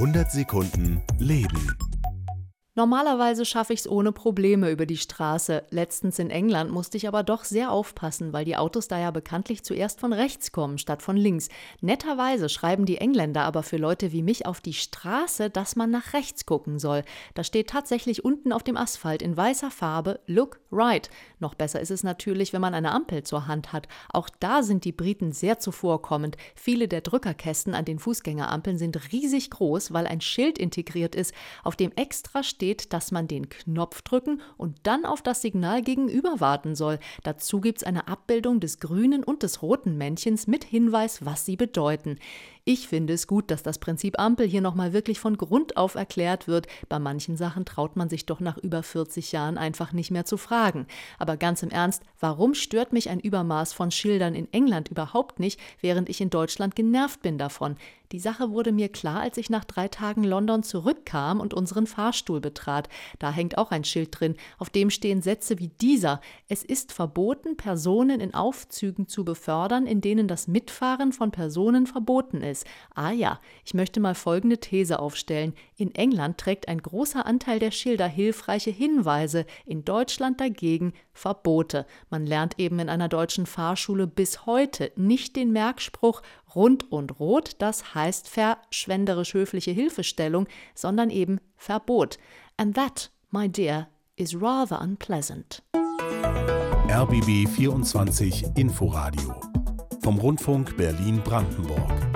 100 Sekunden Leben. Normalerweise schaffe ich es ohne Probleme über die Straße. Letztens in England musste ich aber doch sehr aufpassen, weil die Autos da ja bekanntlich zuerst von rechts kommen statt von links. Netterweise schreiben die Engländer aber für Leute wie mich auf die Straße, dass man nach rechts gucken soll. Da steht tatsächlich unten auf dem Asphalt in weißer Farbe "Look right". Noch besser ist es natürlich, wenn man eine Ampel zur Hand hat. Auch da sind die Briten sehr zuvorkommend. Viele der Drückerkästen an den Fußgängerampeln sind riesig groß, weil ein Schild integriert ist, auf dem extra steht, dass man den Knopf drücken und dann auf das Signal gegenüber warten soll. Dazu gibt es eine Abbildung des grünen und des roten Männchens mit Hinweis, was sie bedeuten. Ich finde es gut, dass das Prinzip Ampel hier nochmal wirklich von Grund auf erklärt wird. Bei manchen Sachen traut man sich doch nach über 40 Jahren einfach nicht mehr zu fragen. Aber ganz im Ernst, warum stört mich ein Übermaß von Schildern in England überhaupt nicht, während ich in Deutschland genervt bin davon? Die Sache wurde mir klar, als ich nach 3 Tagen London zurückkam und unseren Fahrstuhl betrat. Da hängt auch ein Schild drin, auf dem stehen Sätze wie dieser: Es ist verboten, Personen in Aufzügen zu befördern, in denen das Mitfahren von Personen verboten ist. Ah ja, ich möchte mal folgende These aufstellen. In England trägt ein großer Anteil der Schilder hilfreiche Hinweise, in Deutschland dagegen Verbote. Man lernt eben in einer deutschen Fahrschule bis heute nicht den Merkspruch rund und rot, das heißt verschwenderisch-höfliche Hilfestellung, sondern eben Verbot. And that, my dear, is rather unpleasant. RBB 24 Inforadio vom Rundfunk Berlin-Brandenburg.